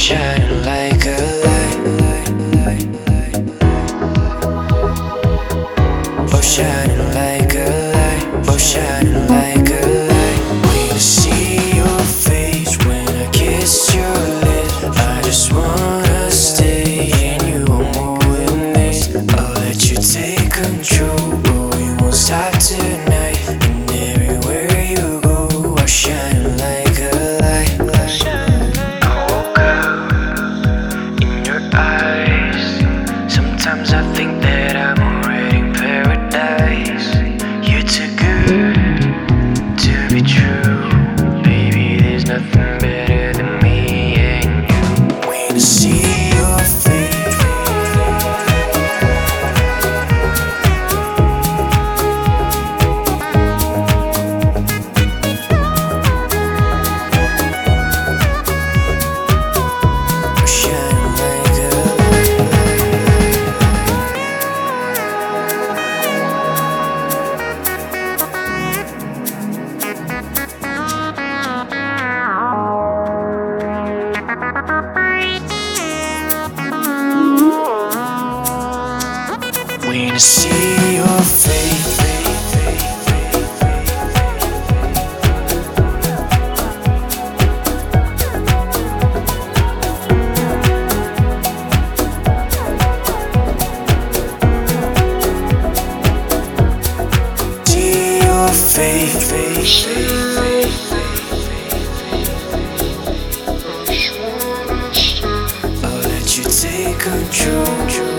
shining like a light. Oh, shining like a light. Oh, shining like a light. When I see your face, when I kiss your lips, I just wanna stay and you want more with me. I'll let you take control, but we won't stop tonight. And everywhere you go, I'll shine like a light. I woke up in your eyes. Sometimes I think that I'm already in paradise. You're too good to be true. Baby, there's nothing better than me and you. When I see your face, shining like a light. When I see your face, see your face, I'll let you take control.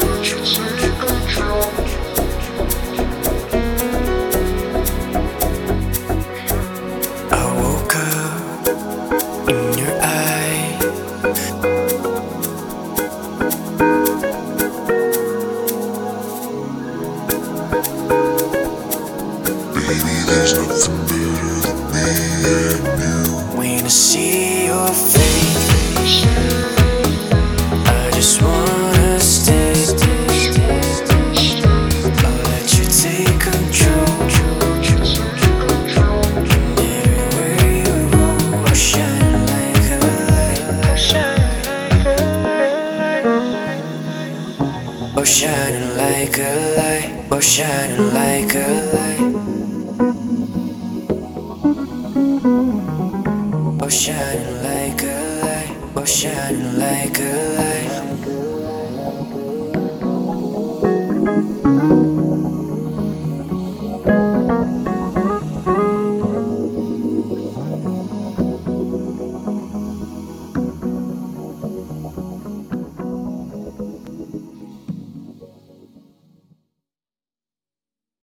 I woke up in your eye. Baby, there's nothing better than me and you. When I see your face, I just wanna stay. I'll let you take control. And everywhere you go, I'll shine like a light. Oh, shining like a light. Oh, shining like a light. Oh, shining like a light. Oh, shining like a light.